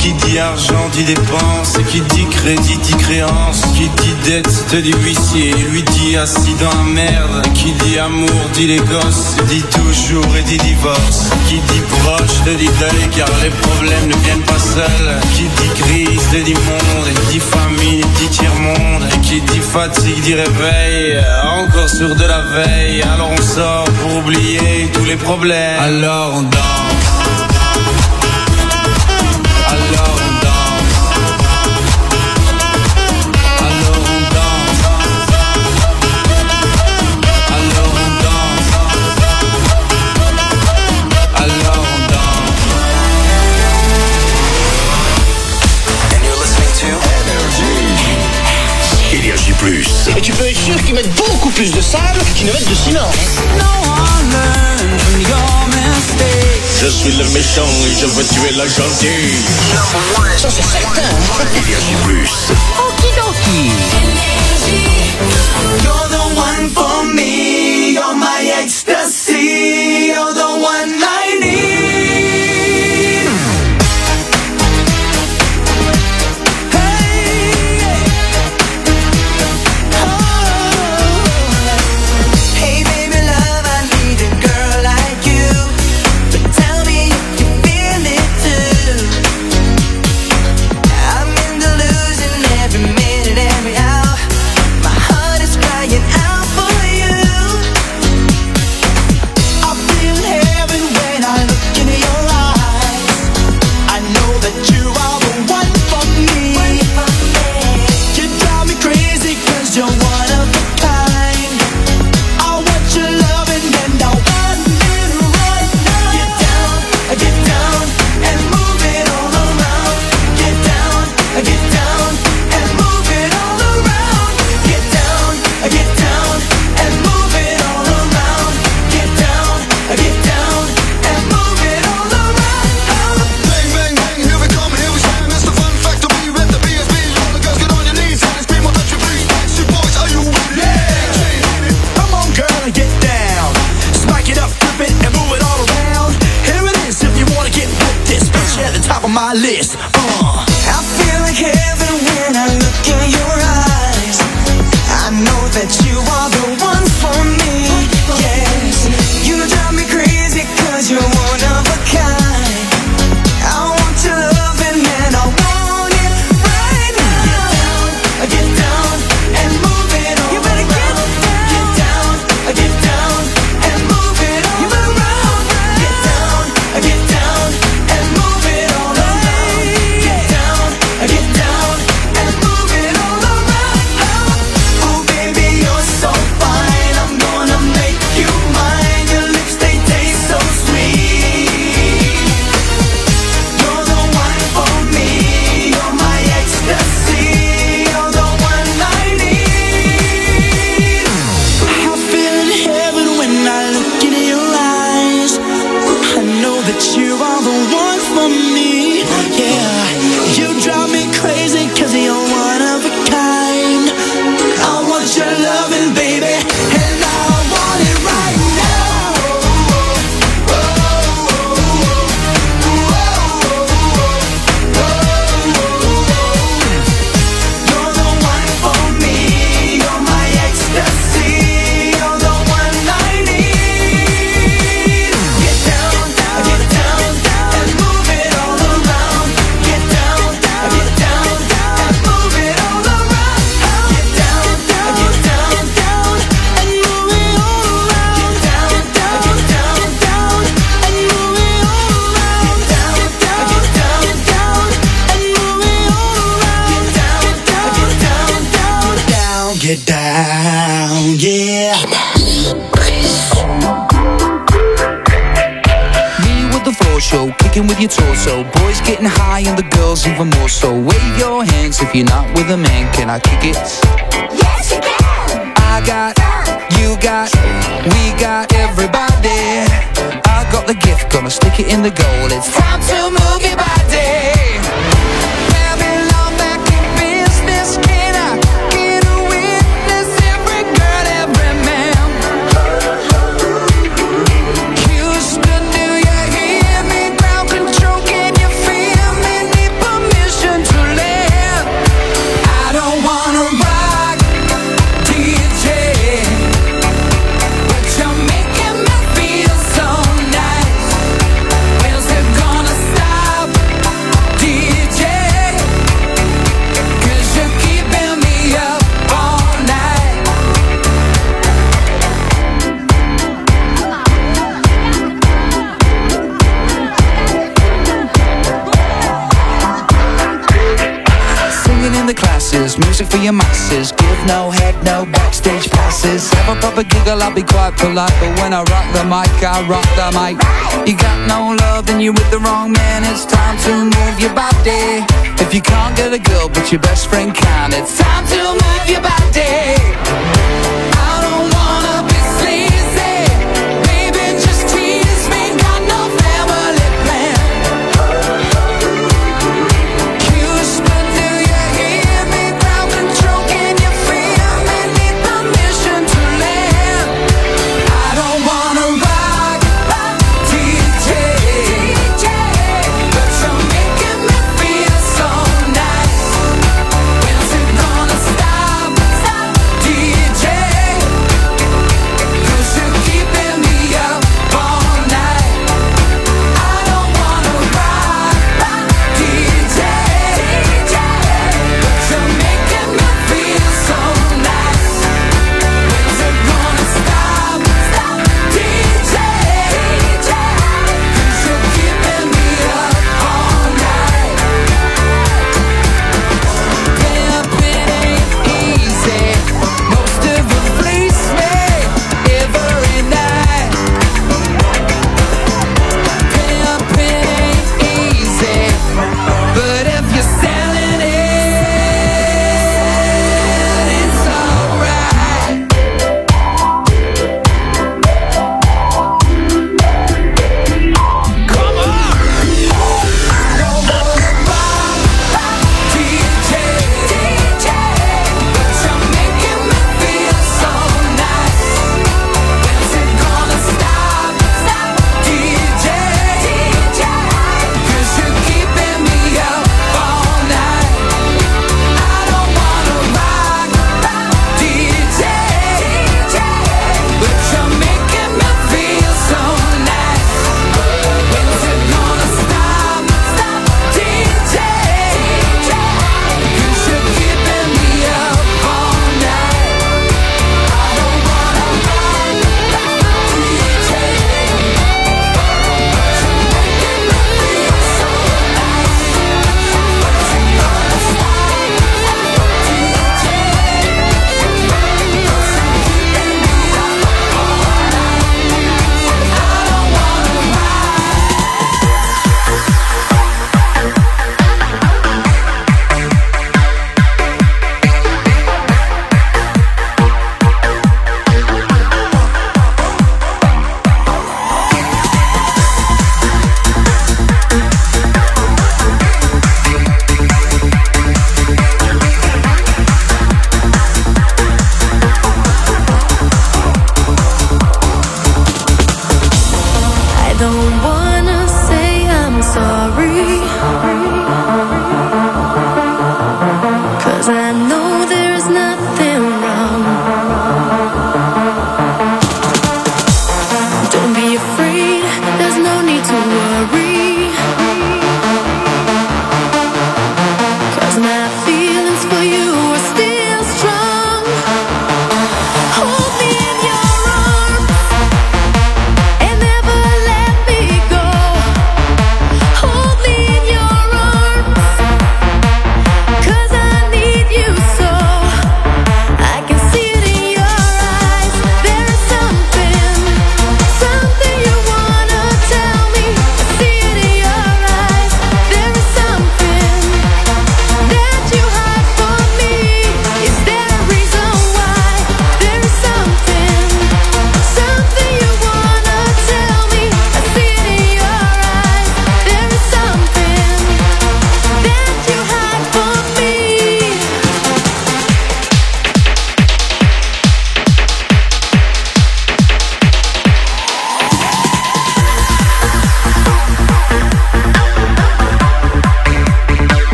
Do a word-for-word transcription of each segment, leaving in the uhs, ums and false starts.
Qui dit argent dit dépense, et qui dit crédit dit créance. Qui dit dette te dit huissier, lui dit assis dans la merde. Qui dit amour dit les gosses, dit toujours et dit divorce. Qui dit proche te dit deuil car les problèmes ne viennent pas seuls. Qui dit crise te dit monde, et dit famine dit tiers-monde. Et qui dit fatigue dit réveil, encore sur de la veille. Alors on sort pour oublier tous les problèmes. Alors on danse. Alors on danse. Alors on danse. Alors on danse. Alors on danse. And you're listening to Energy. Énergie Plus. Et tu peux être sûr qu'ils mettent beaucoup plus de sable qu'ils ne mettent de ciment. Je suis le méchant et je veux tuer la gentille. Ça c'est certain. Énergie Plus. Okidoki. You're the one for me. You're my ecstasy. You're the one I need. My list. Uh. I feel like heaven when I look in your eyes. I know that you are the one for me. Yes, you drive me crazy 'cause you're one of a kind. I want your loving and I want it right now. Get down, get down and move it all. You better get down, get down, get down and move it all. You better round, get down, get down and move it all. Get down, yeah. Me with the floor show, kicking with your torso. Boys getting high and the girls even more so. Wave your hands if you're not with a man. Can I kick it? Yes, you can. I got, you got, we got everybody. I got the gift, gonna stick it in the goal. It's time to move your body. Babylon back in business. Can I get a witness? Every girl, every man. Houston, do you hear me? Ground control, can you feel me? Deeper classes, music for your masses. Give no head, no backstage passes. Have a proper giggle, I'll be quite polite, but when I rock the mic, I rock the mic. You got no love and you're with the wrong man. It's time to move your body. If you can't get a girl but your best friend can, it's time to move your body. I don't wanna be sleazy, baby, just tease me. Got no family plan. Houston, do you hear me? Ground control, can you feel me? Need permission to land. I don't wanna rock, D J, but you're making me feel so nice. When's it gonna stop?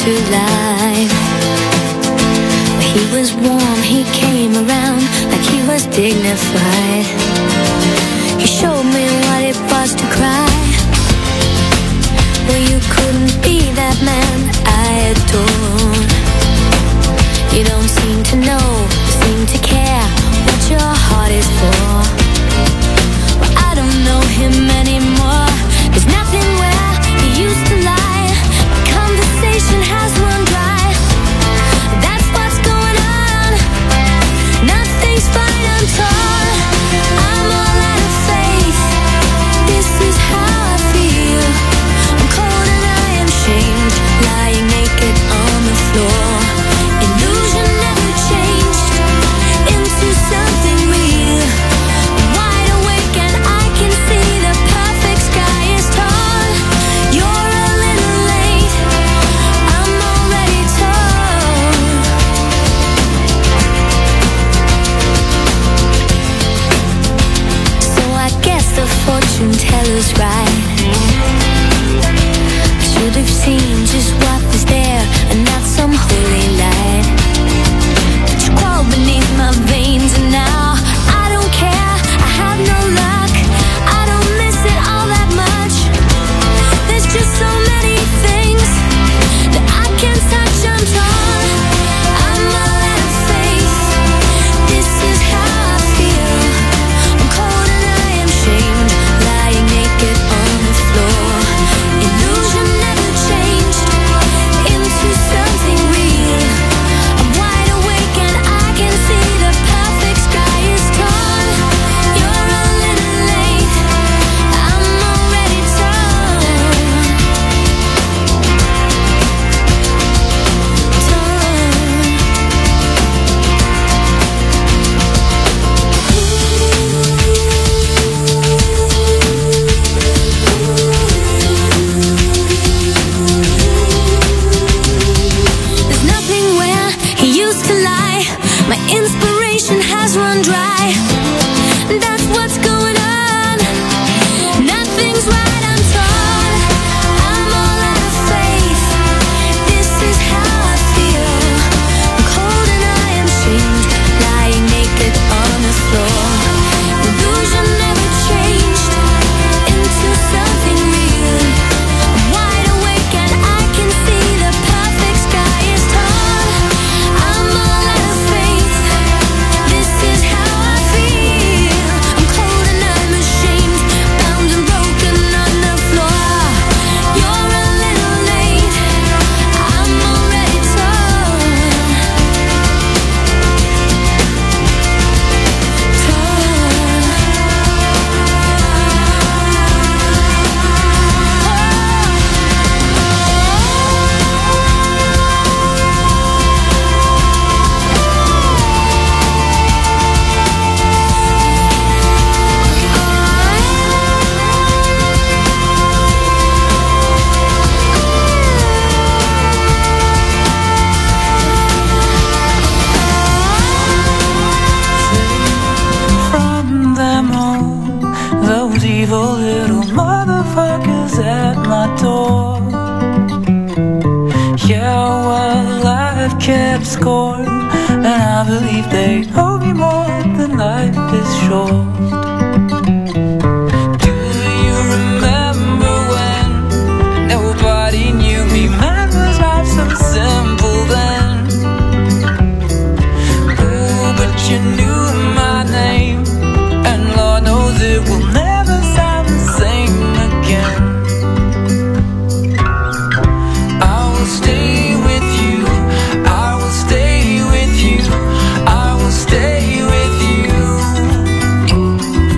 to life. He was warm, he came around like he was dignified. He showed me what it was to cry. Well, you couldn't be that man I adore. You don't seem to know, seem to care what your heart is for. Well, I don't know him anymore. There's nothing where he used to lie. My conversation has run dry. That's what's going on. Nothing's fine, I'm torn. I'm all out of faith. This is how I feel. I'm cold and I am shamed, lying naked on the floor. Illusion never changed into something real. I'm wide awake and I can see the perfect sky is torn. You're a little late, I'm already torn. So I guess the fortune teller's right. I should have seen just what was there and not some holy light. But you crawl beneath my veins and now I don't care, I have no luck. I don't miss it all that much. There's just so many things that I can't touch, I'm torn. I'm all out of faith. This is how I feel. I'm cold and I am shamed, lying naked on the floor. Illusion never changed into something real. I'm wide awake and I can see the perfect sky is torn. You're a little late, I'm already torn. There's nothing where he used to lie. My inspiration has run dry. That's what's going on. Nothing's right, I'm torn. I'm all out of faith. This is how I feel. I'm cold and I am shamed, lying naked on the floor. Illusion never changed into something real. I'm wide awake and I can see the perfect sky is torn. I'm all out of faith. This is how I feel. I'm cold and I'm ashamed, bound and broken on the floor. You're a little late, I'm already torn. From them all, those evil little motherfuckers at my door. Yeah, well, I've kept score, and I believe they owe me more than life is short. Do you remember when nobody knew me? Man, was life so simple then? Ooh, but you knew my name, and Lord knows it will never sound the same again. I will stay with you, I will stay with you, I will stay with you.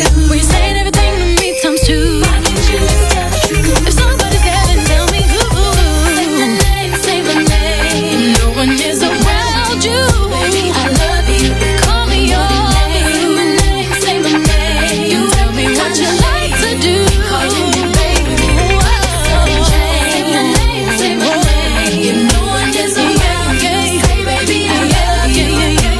When you saying everything to me times two. If somebody's there, then tell me who. Say my name, say my name. No one is around you. I love you. Call me your name. Say my name. You tell me what you like to do. Calling me baby. Say my name, say my name. No one is around you. Say baby, I love you.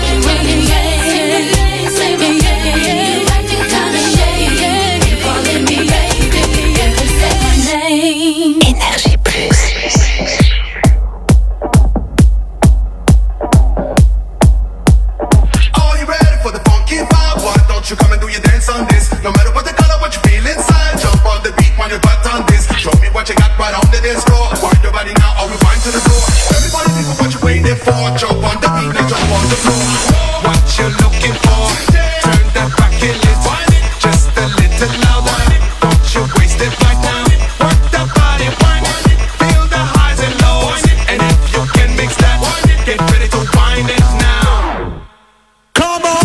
Say my name. You acting kinda shady. You calling me baby. Say my name. Énergie Plus. Are you ready for the funky vibe? Why don't you come and do your dance on this? No matter what the color, what you feel inside. Jump on the beat, wind your butt on this. Show me what you got right on the dance floor. Wind your body now, or rewind to the floor. Everybody people, what you waiting for? Jump on the beat, now jump on the floor. What you looking for? Turn that back and let's wind it just a little louder. Don't you waste it right now. Work that body, wind it. Feel the highs and lows. And if you can mix that, get ready to wind it now. Come on!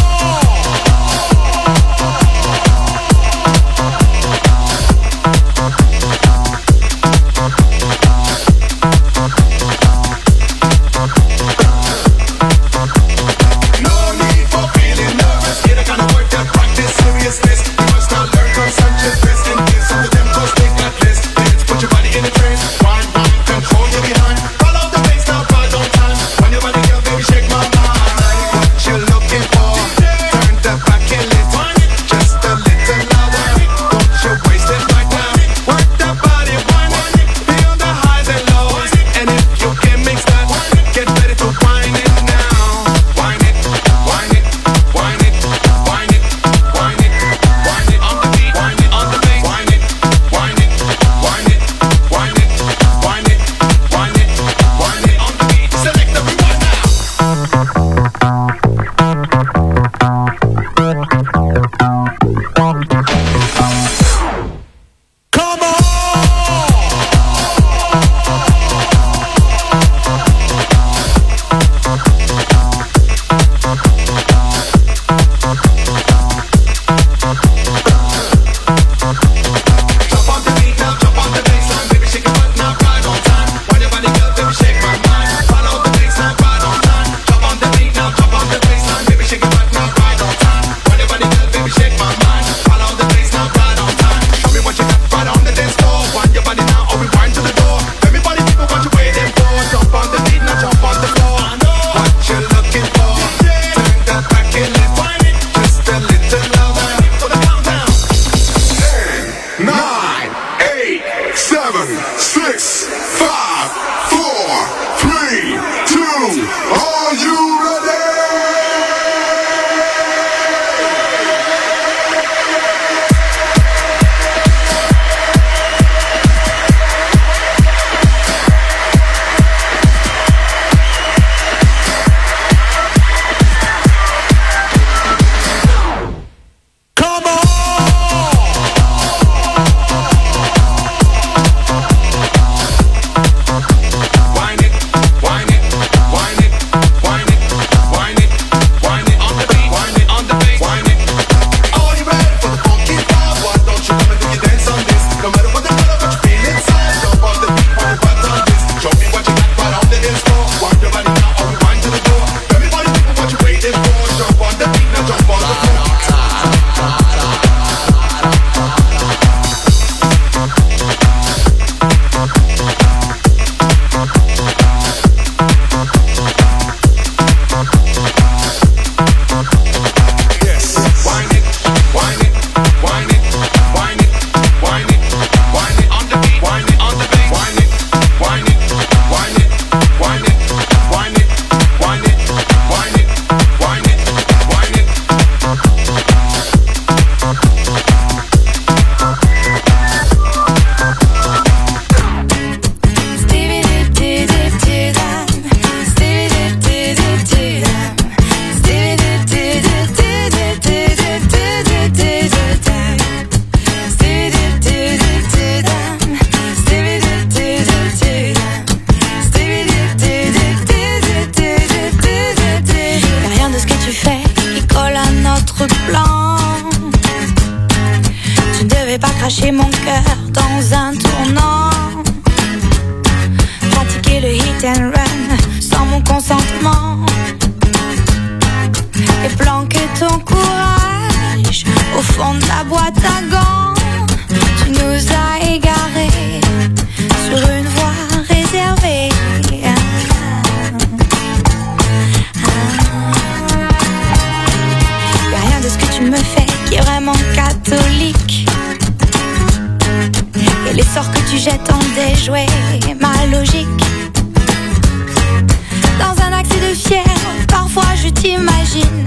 No need for feeling nervous. Get a kind of work that practice seriousness. You must not learn conscientiousness and give some of them cause they got this. Let's put your body in a trance. Wind, wind, control your behind. Follow the bass, now right on time. When your body girl, baby, shake my mind. What you looking for? Turn that back and let's wind it just a little louder. Don't you waste it right now. Work that body, wind it. Feel the highs and lows. And if you can mix that, get ready to wind it now. Wind it, wind it, wind it, wind it, wind it, wind arraché mon cœur dans un tournant. Pratiquer le hit and run sans mon consentement. Et planquer ton courage au fond de la boîte à gants. Tu nous as égarés sur une voie réservée. Y'a rien de ce que tu me fais qui est vraiment catholique. Et les sorts que tu jettes en déjoué ma logique. Dans un accès de fièvre, parfois je t'imagine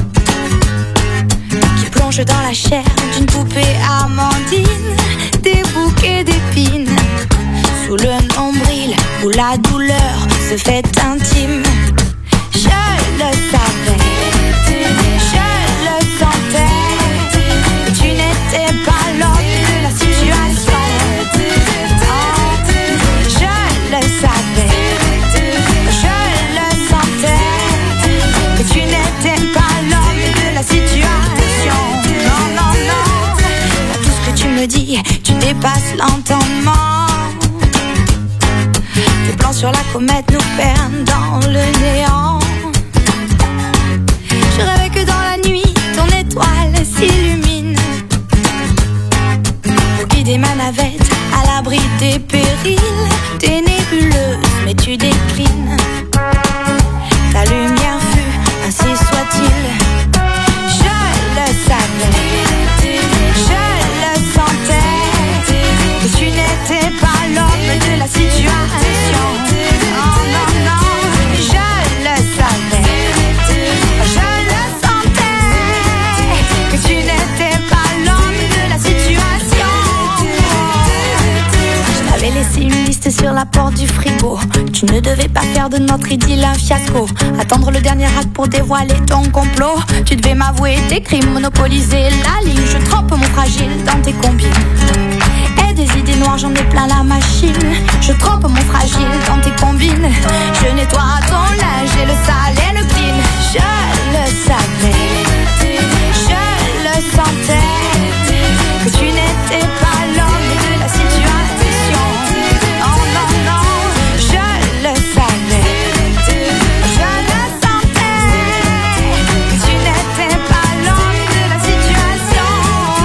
qui plonge dans la chair d'une poupée amandine. Des bouquets d'épines sous le nombril où la douleur se fait intime. Je le savais, je le sentais, que tu n'étais pas l'homme de la situation. Oh, je le savais, je le sentais, que tu n'étais pas l'homme de la situation. Non, non, non, tout ce que tu me dis, tu dépasses l'entendement. Tes plans sur la comète nous perdent dans le néant. Je rêvais que dans la nuit, ton étoile s'illumine pour guider ma navette à l'abri des périls. T'es nébuleuse, mais tu déclines. Ta lumière fut, ainsi soit-il. Je le savais, je le sentais, que tu n'étais pas l'homme de la situation. Oh non, non, je le savais, je le sentais, que tu n'étais pas l'homme de la situation. Je t'avais laissé une liste sur la porte du frigo. Tu ne devais pas faire de notre idylle un fiasco. Attendre le dernier acte pour dévoiler ton complot. Tu devais m'avouer tes crimes, monopoliser la ligne. Je trempe mon fragile dans tes combines. Et des idées noires, j'en ai plein la machine. Je trempe mon fragile dans tes combines. Je nettoie ton linge et le sale et le clean. Je le savais, je le sentais, que tu n'étais pas l'homme de la situation. Oh non, non, je le savais, je le sentais, que tu n'étais pas l'homme de la situation.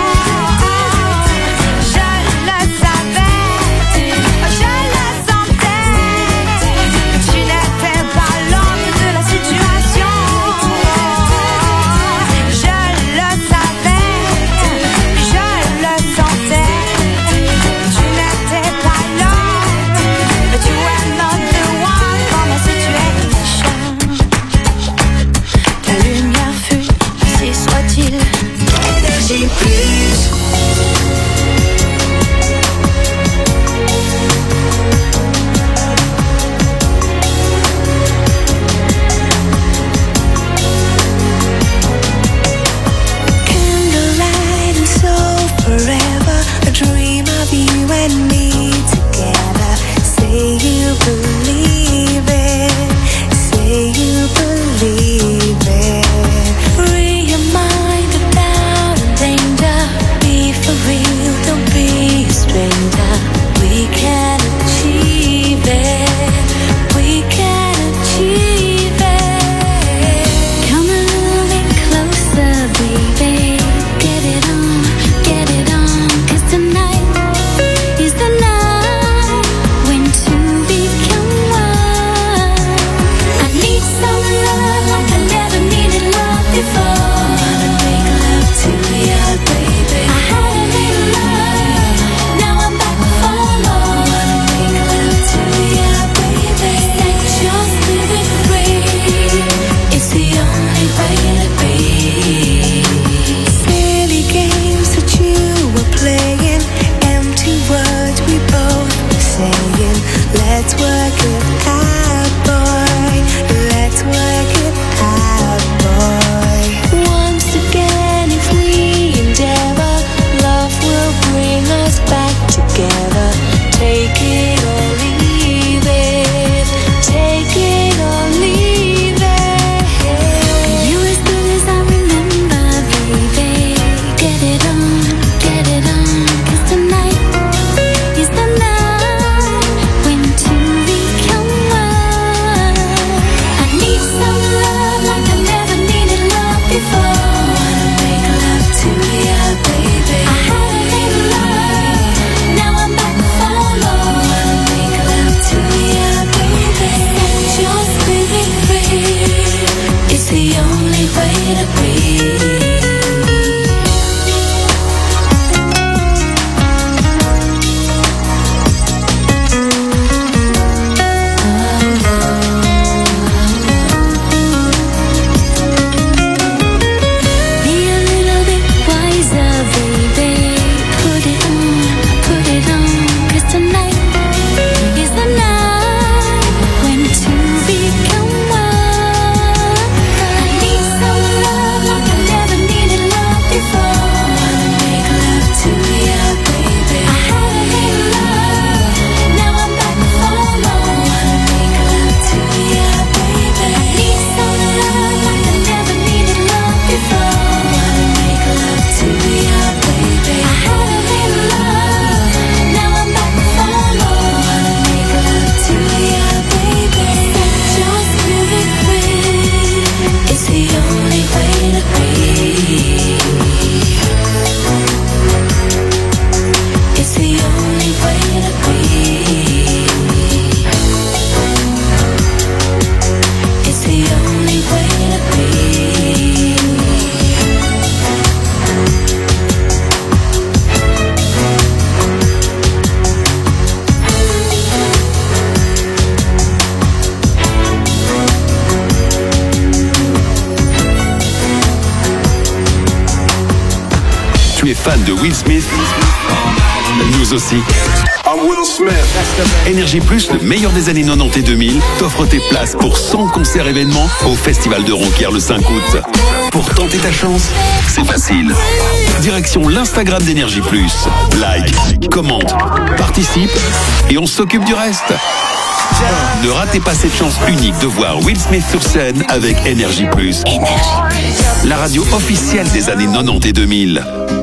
es fan de Will Smith, nous aussi. I'm Will Smith. Énergie Plus, le meilleur des années quatre-vingt-dix et deux mille, t'offre tes places pour cent concerts événements au Festival de Ronquière le cinq août. Pour tenter ta chance, c'est facile. Direction l'Instagram d'Énergie Plus. Like, commente, participe et on s'occupe du reste. Ne ratez pas cette chance unique de voir Will Smith sur scène avec Énergie Plus. La radio officielle des années quatre-vingt-dix et deux mille.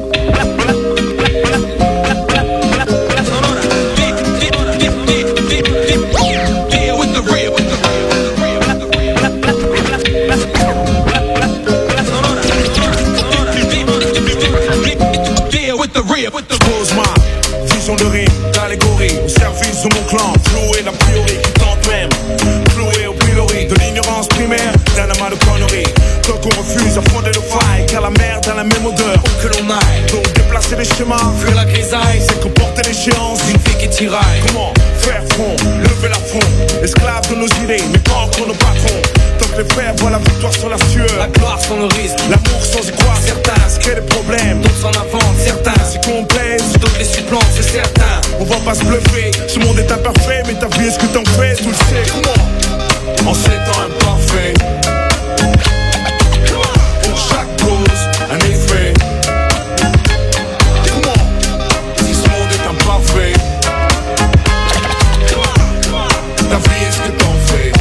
J'pose ma vision de rime, d'allégorie au service de mon clan. Floué l'a priori qui tente même. Floué au pilori de l'ignorance primaire d'un amas de conneries. Donc on refuse à fonder le faille, car la merde a la même odeur où que l'on aille. Donc déplacer les schémas, fuir la grisaille, c'est comporter l'échéance d'une vie qui tiraille. Comment faire front, lever la front, esclave de nos idées, mais pas contre nos patrons. Tant que les frères voient la victoire sur la sueur, la gloire sans le risque, l'amour sans y croire. Certains se créent des problèmes, d'autres s'en inventent. Certains s'y complaisent, d'autres les supplantent, c'est certain. On va pas se bluffer, ce monde est imparfait, mais ta vie est ce que t'en fais, tu le sais. Comment en ces temps imparfaits, pour chaque cause, un effet. Comment si ce monde est imparfait, ta vie est ce que t'en fais.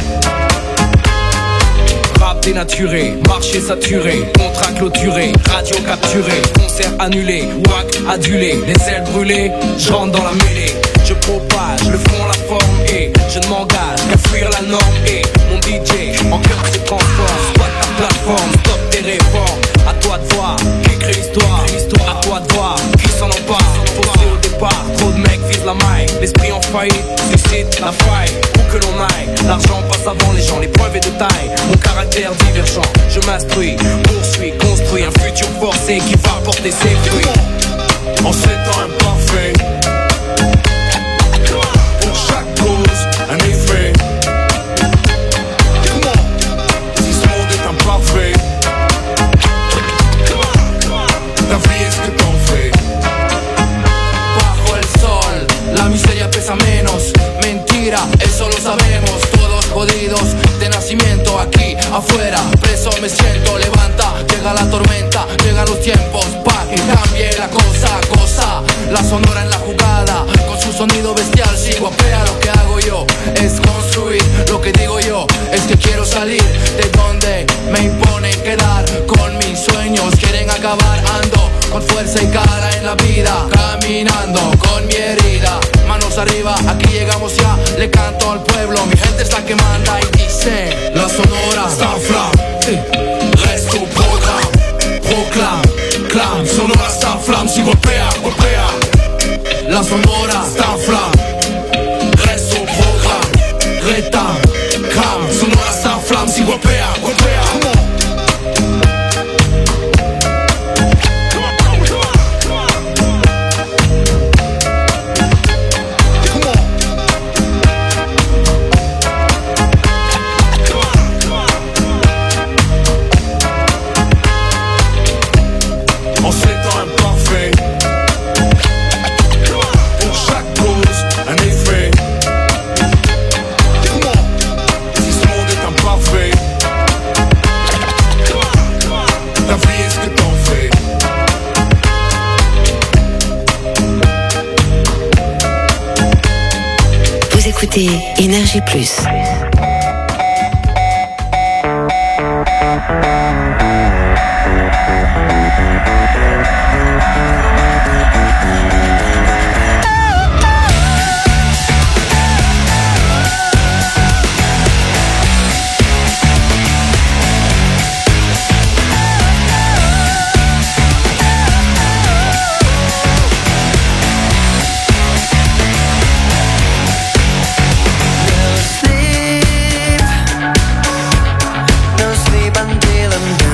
Rap dénaturé, marché saturé, contrat clôturé, radio capturé, concert annulé, wack adulé, les ailes brûlées, je rentre dans la mêlée. Je propage le fond, la forme et je ne m'engage qu'à fuir la norme et mon D J en cœur se transforme. Squat ta plateforme, stop tes réformes. À toi de voir qui crée l'histoire, à toi de voir qui s'en empare. Faussé au départ, trop de mecs visent la maille. L'esprit en faillite, suscite la faille. Où que l'on aille, l'argent passe avant les gens, l'épreuve est de taille. Mon caractère divergent, je m'instruis, poursuis, construis un futur forcé qui va porter ses fruits. En ces temps imparfaits, pour chaque cause, un effet. Comment si ce monde est imparfait, ta vie est ce que t'en fais. Bajo el sol, la miseria pesa menos. Mentira, eso lo sabemos. Todos jodidos de nacimiento aquí afuera. Preso me siento, levanta, llega la tormenta, llegan los tiempos pa' que cambie la cosa, cosa. La sonora en la jugada, con su sonido bestial sigo apea. Lo que hago yo es construir, lo que digo yo es que quiero salir de donde me imponen quedar con mis sueños. Quieren acabar, ando con fuerza y cara en la vida, caminando con mi herida. Manos arriba, aquí llegamos ya, le canto al pueblo. Mi gente es la que manda y dice: la sonora está flam, reste au programme, proclame, clame. Sonora está flam, si golpea, golpea. La sonora está flam, reste au programme, rétame, calme. Sonora está flam, si golpea, golpea. Écoutez Énergie Plus. Until I'm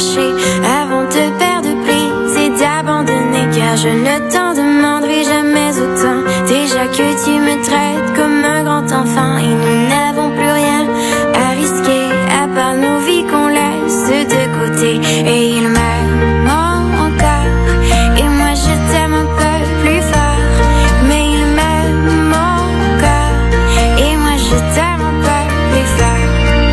lâcher avant de perdre prise et d'abandonner. Car je ne t'en demanderai jamais autant. Déjà que tu me traites comme un grand enfant et nous n'avons plus rien à risquer à part nos vies qu'on laisse de côté. Et il m'aime encore et moi je t'aime un peu plus fort. Mais il m'aime encore et moi je t'aime un peu plus fort.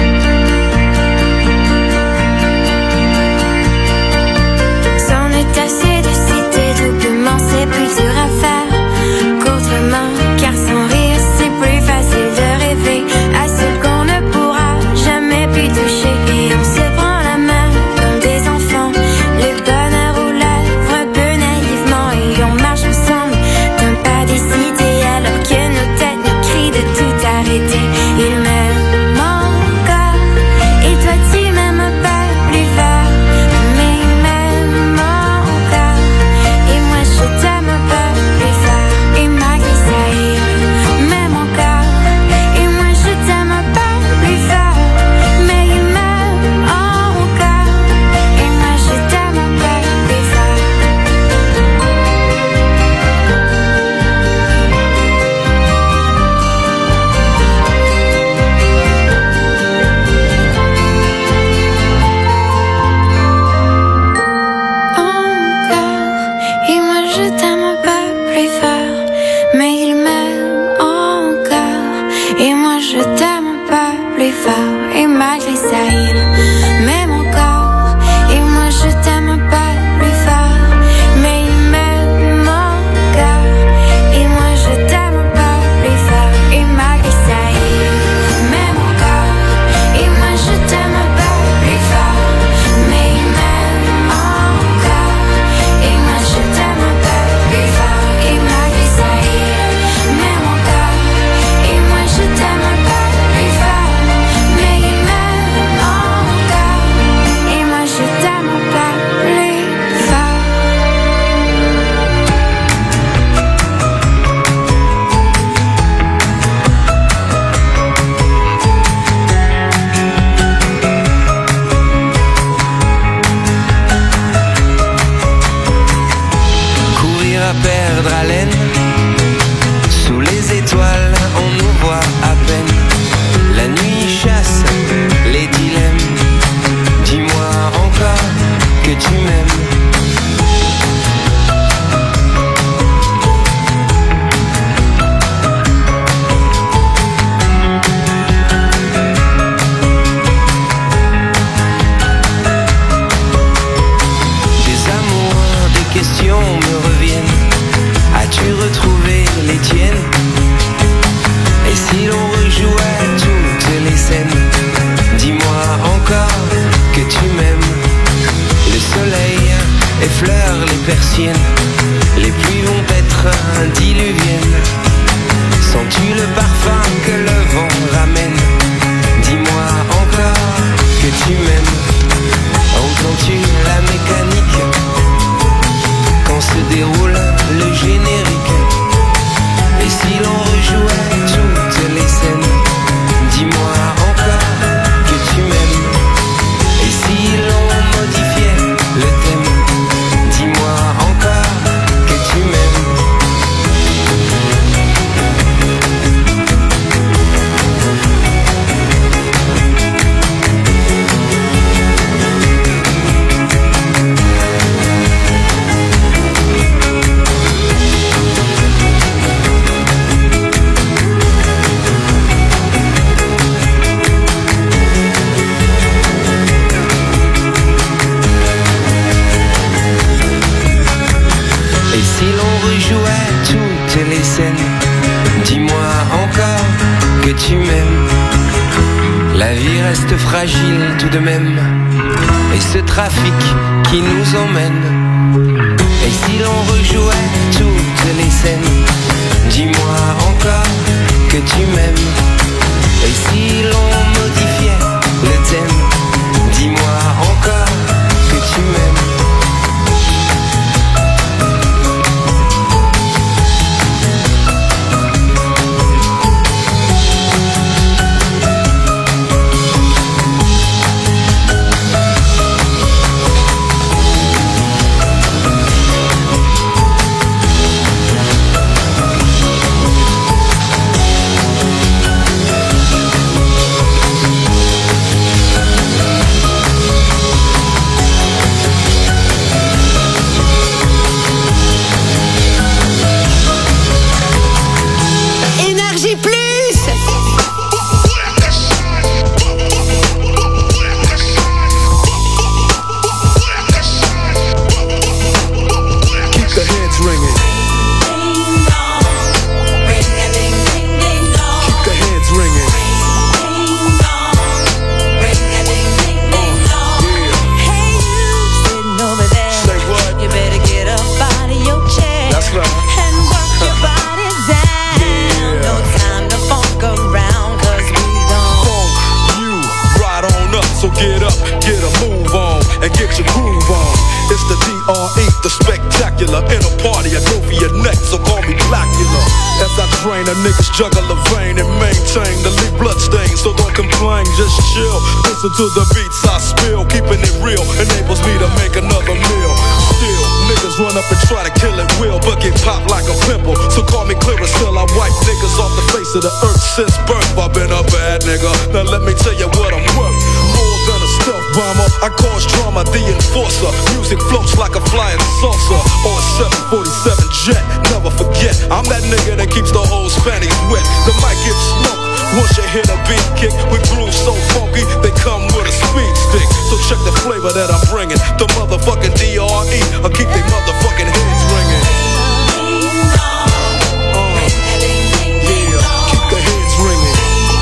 C'en est assez de citer doublement, c'est plus dur à faire qu'autrement. Car sans rire c'est plus facile de rêver à ce qu'on ne pourra jamais plus toucher. Et on se prend la main comme des enfants, le bonheur aux lèvres un peu naïvement. Et on marche ensemble d'un pas décidé alors que nos têtes nous crient de tout arrêter. Il m'aime encore et toi tu m'aimes un peu plus fort. Mais il m'aime encore et moi je t'aime un peu plus fort. Et malgré ça il m'aime encore et moi je t'aime un peu plus fort. Mais il m'aime encore et moi je t'aime un peu plus fort. Encore et moi je t'aime un peu plus fort. Mais il m'aime encore et moi je t'aime un peu plus fort. Et malgré ça il m'aime encore et moi je t'aime un peu plus fort. Mais il m'aime encore et moi je t'aime un peu plus fort. Et malgré ça il m'aime encore et moi je t'aime un peu plus fort. Mais il m'aime encore et moi je t'aime un peu plus fort. Et malgré ça il m'aime encore et moi je t'aime un peu plus fort. Mais il m'aime encore et moi je t'aime un peu plus fort. Courir à perdre haleine, sous les étoiles on nous voit à peine. La nuit chasse les dilemmes, dis-moi encore que tu m'aimes. Des amours, des questions me reviennent. As-tu retrouvé les tiennes? Et si l'on rejouait toutes les scènes? Dis-moi encore que tu m'aimes. Le soleil effleure les persiennes, les pluies vont être diluviennes. Sens-tu le parfum que le vent ramène? Dis-moi encore que tu m'aimes. Entends-tu la mécanique quand se déroule le générique? Et si l'on rejouait toutes les scènes? Dis-moi encore que tu m'aimes. Et si l'on modifiait le thème? Dis-moi encore que tu m'aimes. Et si l'on rejouait toutes les scènes? Dis-moi encore que tu m'aimes. La vie reste fragile tout de même. Et ce trafic qui nous emmène. Et si l'on rejouait toutes les scènes? Dis-moi encore que tu m'aimes. Et si l'on modifiait le thème? Dis-moi encore que tu m'aimes. up, get a move on, and get your groove on. It's the D R E, the spectacular. In a party, I go for your neck, so call me Blackula. As I drain, a niggas juggle a vein and maintain the lead blood stain. So don't complain, just chill. Listen to the beats I spill. Keeping it real enables me to make another meal. Still, niggas run up and try to kill it will, but get popped like a pimple. So call me clearest till I wipe niggas off the face of the earth since birth. I've been a bad nigga. Now let me tell you what I'm worth. More than a stealth bomber, I cause drama, the enforcer. Music floats like a flying saucer or a seven forty-seven jet. Never forget, I'm that nigga that keeps the whole Spanish wet. The mic gets smoked once you hit a beat kick with grooves so funky they come with a speed stick. So check the flavor that I'm bringing. The motherfucking D R E, I'll keep they motherfucking heads ringing. Uh, yeah, keep the heads ringing.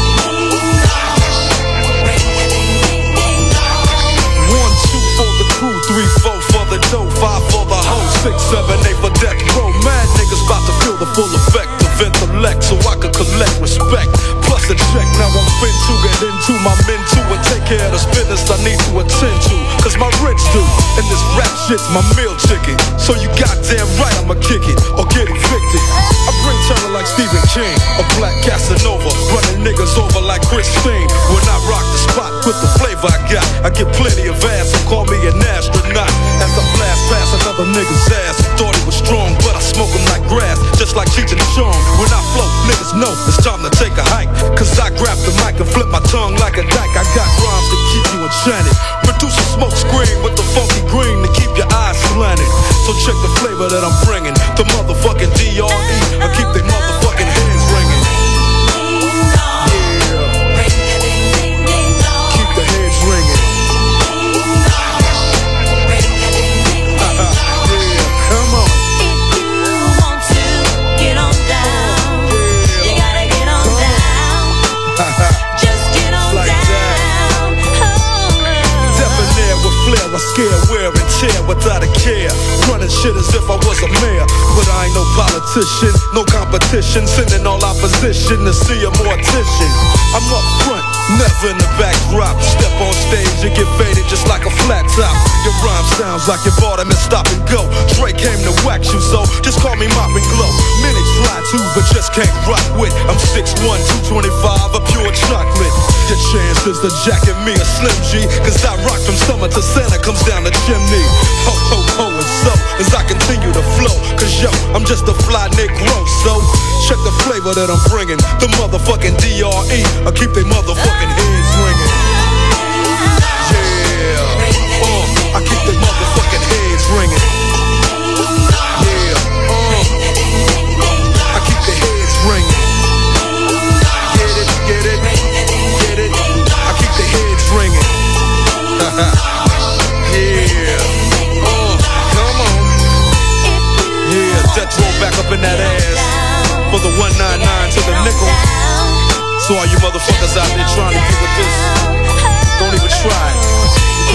One, two for the crew, three, four for the dough, five for the hoe, six, seven, eight for death row. Mad niggas about to feel the full effect of intellect, so I could collect respect. Plus a check, now I'm fin to get into my men too and take care of this business I need to attend to. Cause my rent's due, and this rap shit's my meal ticket. So you goddamn right I'ma kick it or get evicted. I bring terror like Stephen King, a black Casanova, running niggas over like Christine. When I rock the spot with the flavor I got, I get plenty of ass, so call me an astronaut. As I blast past another nigga's ass, who thought he was strong, but I smoke him like grass, just like Cheech and Chong. When I float, niggas know it's time to take a hike. Cause I grab the mic and flip my tongue like a dyke. I got rhymes to keep you enchanted. Produce a smoke screen with the funky green to keep your eyes slanted. So check the flavor that I'm bringing. The motherfucking D R E, I keep they motherfucking hands ringing. Yeah, keep the heads ringing. Yeah, come on. I scare, wear, and tear without a care. Running shit as if I was a mayor. But I ain't no politician, no competition. Sending all opposition to see a mortician. I'm up front, never in the backdrop. Step on stage and get faded just like a flat top. Your rhyme sounds like you bought them and stop and go. Dre came to wax you, so just call me Mop and Glow. Many try to, but just can't rock with. I'm six one, two twenty-five, a pure chocolate. Your chances to jacket me a Slim G, cause I rock from summer to Santa comes down the chimney. Ho, ho, ho, and so as I continue to flow, cause yo, I'm just a fly Negro. So check the flavor that I'm bringing. The motherfucking D R E, I keep they motherfucking heads ringing. Yeah, uh, I keep they motherfucking heads ringing. Yeah, uh, I keep the heads ringing. Get it, get it, get it. I keep the heads ringing. Yeah, uh, come on. Yeah, death roll back up in that ass for the one ninety-nine to the nickel. So all you motherfuckers out there trying to get with this, don't even try.